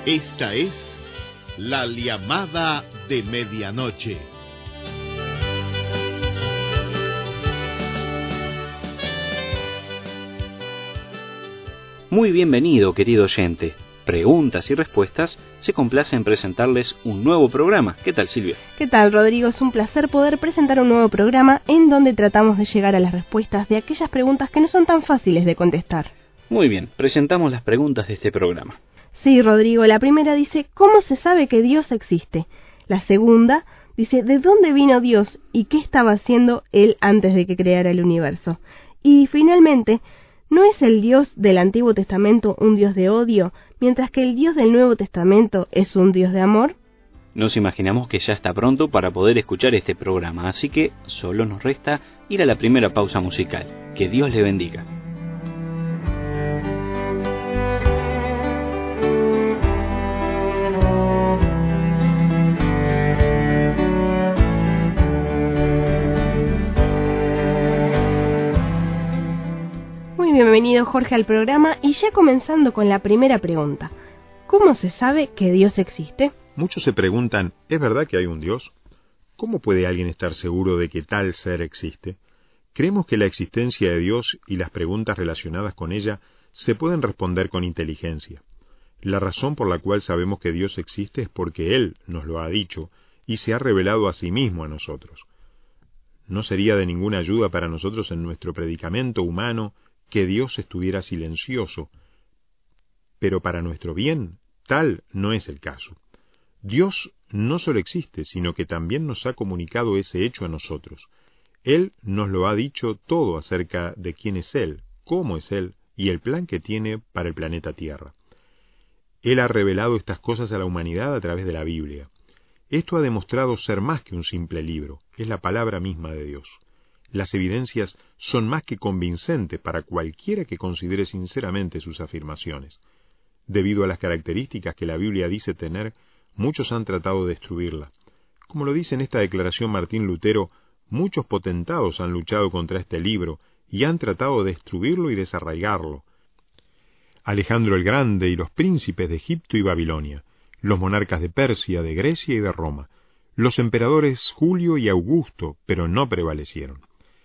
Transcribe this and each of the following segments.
Esta es la llamada de medianoche. Muy bienvenido, querido oyente. Preguntas y respuestas se complace en presentarles un nuevo programa. ¿Qué tal, Silvia? ¿Qué tal, Rodrigo? Es un placer poder presentar un nuevo programa en donde tratamos de llegar a las respuestas de aquellas preguntas que no son tan fáciles de contestar. Muy bien, presentamos las preguntas de este programa. Sí, Rodrigo, la primera dice, ¿cómo se sabe que Dios existe? La segunda dice, ¿de dónde vino Dios y qué estaba haciendo Él antes de que creara el universo? Y finalmente, ¿no es el Dios del Antiguo Testamento un Dios de odio, mientras que el Dios del Nuevo Testamento es un Dios de amor? Nos imaginamos que ya está pronto para poder escuchar este programa, así que solo nos resta ir a la primera pausa musical. Que Dios le bendiga. Bienvenido, Jorge, al programa y ya comenzando con la primera pregunta. ¿Cómo se sabe que Dios existe? Muchos se preguntan, ¿es verdad que hay un Dios? ¿Cómo puede alguien estar seguro de que tal ser existe? Creemos que la existencia de Dios y las preguntas relacionadas con ella se pueden responder con inteligencia. La razón por la cual sabemos que Dios existe es porque Él nos lo ha dicho y se ha revelado a sí mismo a nosotros. No sería de ninguna ayuda para nosotros en nuestro predicamento humano que Dios estuviera silencioso, pero para nuestro bien, tal no es el caso. Dios no solo existe, sino que también nos ha comunicado ese hecho a nosotros. Él nos lo ha dicho todo acerca de quién es Él, cómo es Él y el plan que tiene para el planeta Tierra. Él ha revelado estas cosas a la humanidad a través de la Biblia. Esto ha demostrado ser más que un simple libro, es la palabra misma de Dios. Las evidencias son más que convincentes para cualquiera que considere sinceramente sus afirmaciones. Debido a las características que la Biblia dice tener, muchos han tratado de destruirla. Como lo dice en esta declaración Martín Lutero, muchos potentados han luchado contra este libro y han tratado de destruirlo y desarraigarlo. Alejandro el Grande y los príncipes de Egipto y Babilonia, los monarcas de Persia, de Grecia y de Roma, los emperadores Julio y Augusto, pero no prevalecieron.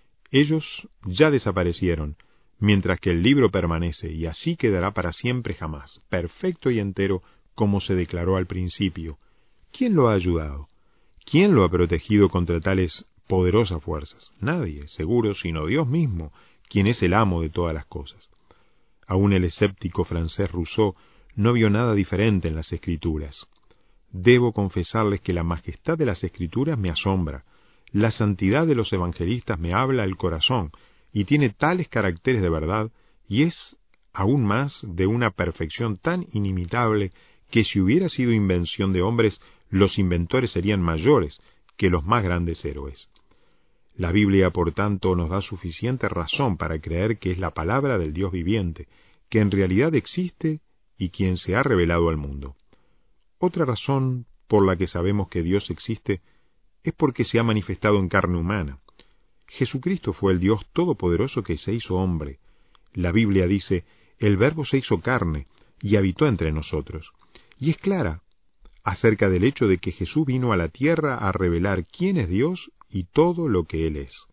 Ellos ya desaparecieron, mientras que el libro permanece, y así quedará para siempre jamás, perfecto y entero, como se declaró al principio. ¿Quién lo ha ayudado? ¿Quién lo ha protegido contra tales poderosas fuerzas? Nadie, seguro, sino Dios mismo, quien es el amo de todas las cosas. Aún el escéptico francés Rousseau no vio nada diferente en las Escrituras. Debo confesarles que la majestad de las Escrituras me asombra. La santidad de los evangelistas me habla al corazón y tiene tales caracteres de verdad y es aún más de una perfección tan inimitable que si hubiera sido invención de hombres, los inventores serían mayores que los más grandes héroes. La Biblia, por tanto, nos da suficiente razón para creer que es la palabra del Dios viviente, que en realidad existe y quien se ha revelado al mundo. Otra razón por la que sabemos que Dios existe es porque se ha manifestado en carne humana. Jesucristo fue el Dios todopoderoso que se hizo hombre. La Biblia dice, el Verbo se hizo carne y habitó entre nosotros. Y es clara acerca del hecho de que Jesús vino a la tierra a revelar quién es Dios y todo lo que Él es.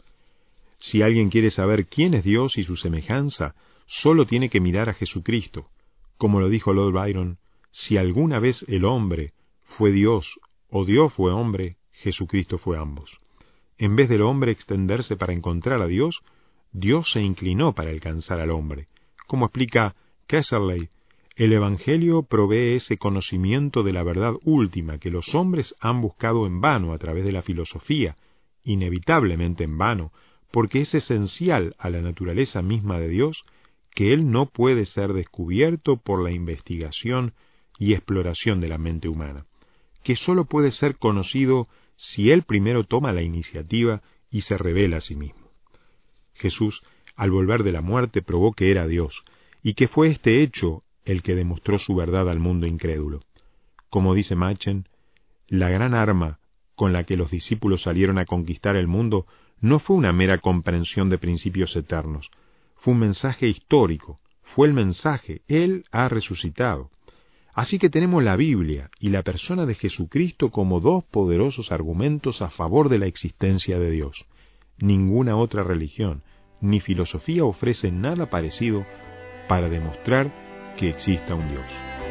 Si alguien quiere saber quién es Dios y su semejanza, solo tiene que mirar a Jesucristo. Como lo dijo Lord Byron, si alguna vez el hombre fue Dios o Dios fue hombre, Jesucristo fue ambos. En vez del hombre extenderse para encontrar a Dios, Dios se inclinó para alcanzar al hombre. Como explica Kesserley, el Evangelio provee ese conocimiento de la verdad última que los hombres han buscado en vano a través de la filosofía, inevitablemente en vano, porque es esencial a la naturaleza misma de Dios que Él no puede ser descubierto por la investigación y exploración de la mente humana, que sólo puede ser conocido si Él primero toma la iniciativa y se revela a sí mismo. Jesús, al volver de la muerte, probó que era Dios, y que fue este hecho el que demostró su verdad al mundo incrédulo. Como dice Machen, la gran arma con la que los discípulos salieron a conquistar el mundo no fue una mera comprensión de principios eternos, fue un mensaje histórico, fue el mensaje, Él ha resucitado. Así que tenemos la Biblia y la persona de Jesucristo como dos poderosos argumentos a favor de la existencia de Dios. Ninguna otra religión ni filosofía ofrece nada parecido para demostrar que exista un Dios.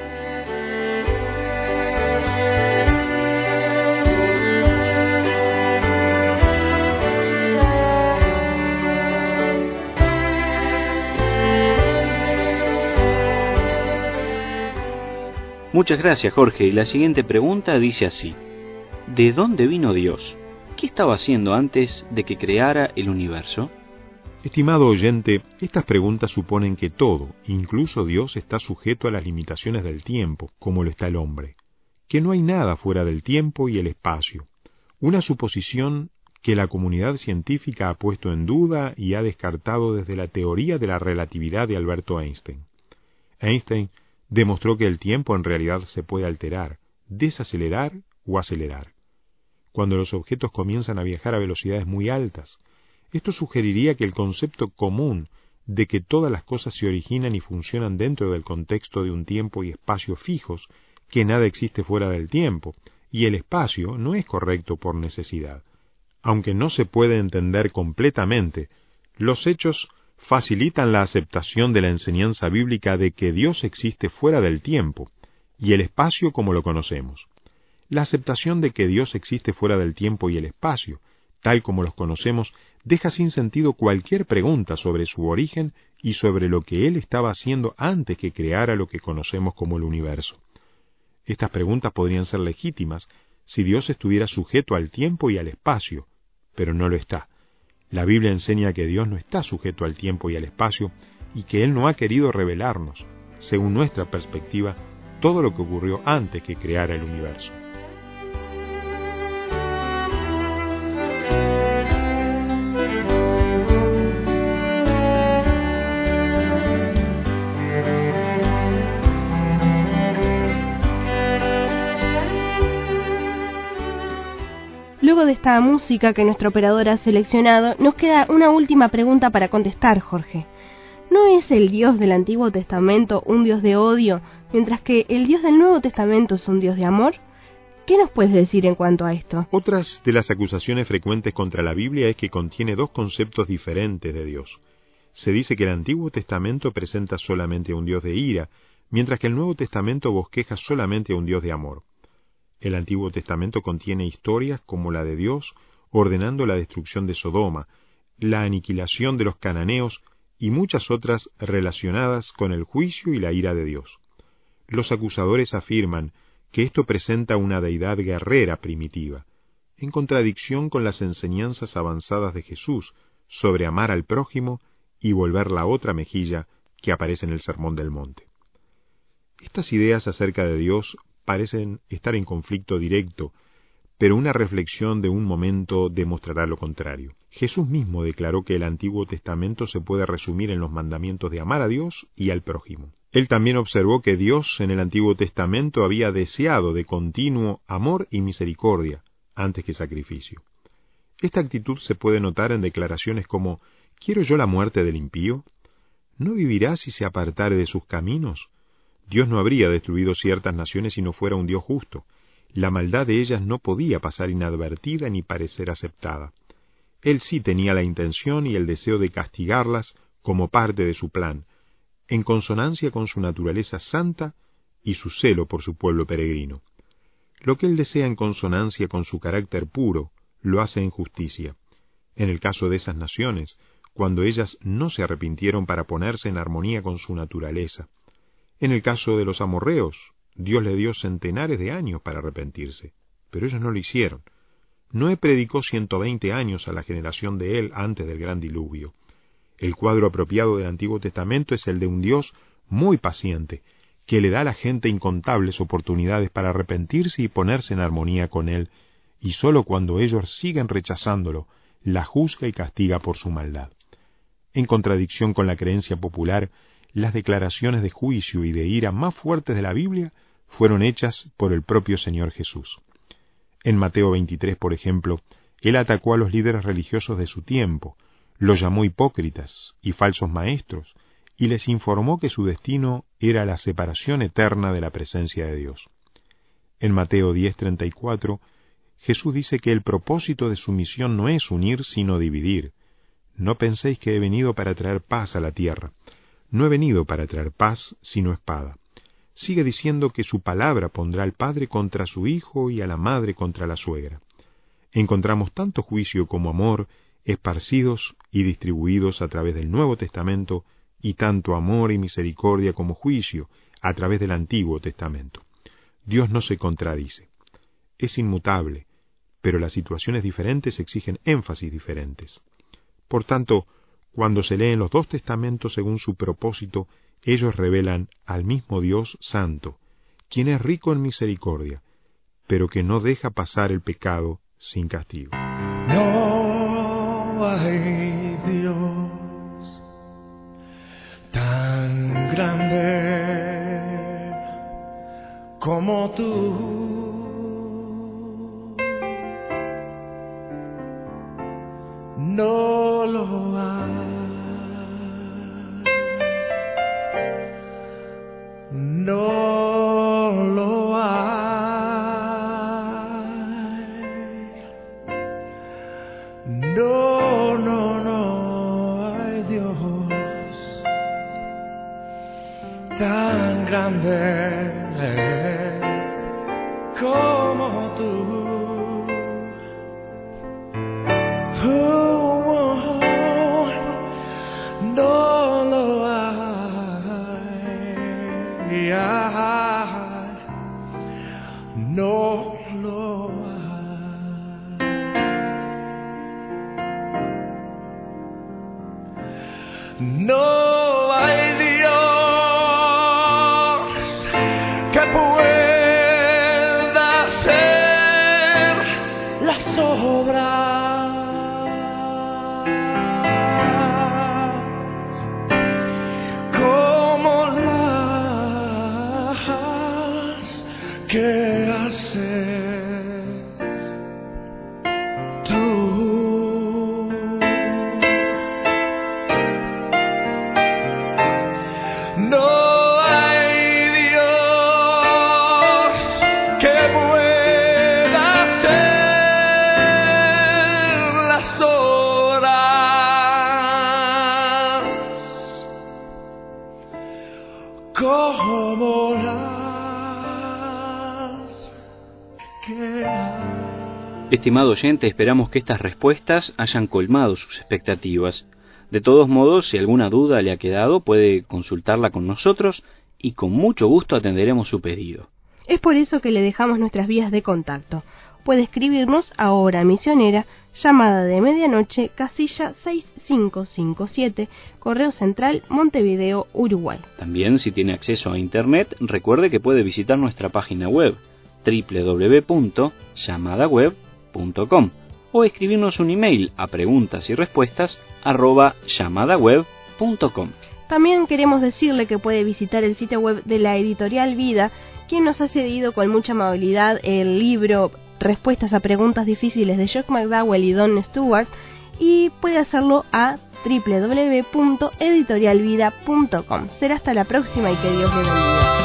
Muchas gracias, Jorge. Y la siguiente pregunta dice así: ¿de dónde vino Dios? ¿Qué estaba haciendo antes de que creara el universo? Estimado oyente, estas preguntas suponen que todo, incluso Dios, está sujeto a las limitaciones del tiempo, como lo está el hombre, que no hay nada fuera del tiempo y el espacio, una suposición que la comunidad científica ha puesto en duda y ha descartado desde la teoría de la relatividad de Alberto Einstein. Einstein demostró que el tiempo en realidad se puede alterar, desacelerar o acelerar. Cuando los objetos comienzan a viajar a velocidades muy altas, esto sugeriría que el concepto común de que todas las cosas se originan y funcionan dentro del contexto de un tiempo y espacio fijos, que nada existe fuera del tiempo, y el espacio no es correcto por necesidad. Aunque no se puede entender completamente, los hechos facilitan la aceptación de la enseñanza bíblica de que Dios existe fuera del tiempo y el espacio como lo conocemos. La aceptación de que Dios existe fuera del tiempo y el espacio, tal como los conocemos, deja sin sentido cualquier pregunta sobre su origen y sobre lo que Él estaba haciendo antes que creara lo que conocemos como el universo. Estas preguntas podrían ser legítimas si Dios estuviera sujeto al tiempo y al espacio, pero no lo está. La Biblia enseña que Dios no está sujeto al tiempo y al espacio y que Él no ha querido revelarnos, según nuestra perspectiva, todo lo que ocurrió antes que creara el universo. Luego de esta música que nuestro operador ha seleccionado, nos queda una última pregunta para contestar, Jorge. ¿No es el Dios del Antiguo Testamento un Dios de odio, mientras que el Dios del Nuevo Testamento es un Dios de amor? ¿Qué nos puedes decir en cuanto a esto? Otras de las acusaciones frecuentes contra la Biblia es que contiene dos conceptos diferentes de Dios. Se dice que el Antiguo Testamento presenta solamente un Dios de ira, mientras que el Nuevo Testamento bosqueja solamente un Dios de amor. El Antiguo Testamento contiene historias como la de Dios ordenando la destrucción de Sodoma, la aniquilación de los cananeos y muchas otras relacionadas con el juicio y la ira de Dios. Los acusadores afirman que esto presenta una deidad guerrera primitiva, en contradicción con las enseñanzas avanzadas de Jesús sobre amar al prójimo y volver la otra mejilla que aparece en el Sermón del Monte. Estas ideas acerca de Dios parecen estar en conflicto directo, pero una reflexión de un momento demostrará lo contrario. Jesús mismo declaró que el Antiguo Testamento se puede resumir en los mandamientos de amar a Dios y al prójimo. Él también observó que Dios en el Antiguo Testamento había deseado de continuo amor y misericordia antes que sacrificio. Esta actitud se puede notar en declaraciones como ¿quiero yo la muerte del impío? ¿No vivirá si se apartare de sus caminos? Dios no habría destruido ciertas naciones si no fuera un Dios justo. La maldad de ellas no podía pasar inadvertida ni parecer aceptada. Él sí tenía la intención y el deseo de castigarlas como parte de su plan, en consonancia con su naturaleza santa y su celo por su pueblo peregrino. Lo que Él desea en consonancia con su carácter puro, lo hace en justicia. En el caso de esas naciones, cuando ellas no se arrepintieron para ponerse en armonía con su naturaleza. En el caso de los amorreos, Dios le dio centenares de años para arrepentirse, pero ellos no lo hicieron. Noé predicó 120 años a la generación de él antes del gran diluvio. El cuadro apropiado del Antiguo Testamento es el de un Dios muy paciente, que le da a la gente incontables oportunidades para arrepentirse y ponerse en armonía con él, y sólo cuando ellos siguen rechazándolo, la juzga y castiga por su maldad. En contradicción con la creencia popular, las declaraciones de juicio y de ira más fuertes de la Biblia fueron hechas por el propio Señor Jesús. En Mateo 23, por ejemplo, Él atacó a los líderes religiosos de su tiempo, los llamó hipócritas y falsos maestros, y les informó que su destino era la separación eterna de la presencia de Dios. En Mateo 10:34, Jesús dice que el propósito de su misión no es unir, sino dividir. No penséis que he venido para traer paz a la tierra. No he venido para traer paz, sino espada. Sigue diciendo que su palabra pondrá al padre contra su hijo y a la madre contra la suegra. Encontramos tanto juicio como amor esparcidos y distribuidos a través del Nuevo Testamento, y tanto amor y misericordia como juicio a través del Antiguo Testamento. Dios no se contradice. Es inmutable, pero las situaciones diferentes exigen énfasis diferentes. Por tanto, cuando se leen los dos testamentos según su propósito, ellos revelan al mismo Dios santo, quien es rico en misericordia, pero que no deja pasar el pecado sin castigo. No hay Dios tan grande como tú. No lo hay. No lo hay. No hay Dios tan grande como tú. No lo hay. No lo hay. No hay Dios que pueda hacer las obras como las que haces tú. No hay Dios que pueda hacer las obras como las que haces. Estimado oyente, esperamos que estas respuestas hayan colmado sus expectativas. De todos modos, si alguna duda le ha quedado, puede consultarla con nosotros y con mucho gusto atenderemos su pedido. Es por eso que le dejamos nuestras vías de contacto. Puede escribirnos a Hora Misionera, llamada de medianoche, casilla 6557, Correo Central, Montevideo, Uruguay. También, si tiene acceso a Internet, recuerde que puede visitar nuestra página web www.llamadaweb.com o escribirnos un email a preguntas-y-respuestas@llamadaweb.com. También queremos decirle que puede visitar el sitio web de la Editorial Vida, quien nos ha cedido con mucha amabilidad el libro Respuestas a Preguntas Difíciles de Jock McDowell y Don Stewart, y puede hacerlo a www.editorialvida.com. Será hasta la próxima y que Dios le bendiga.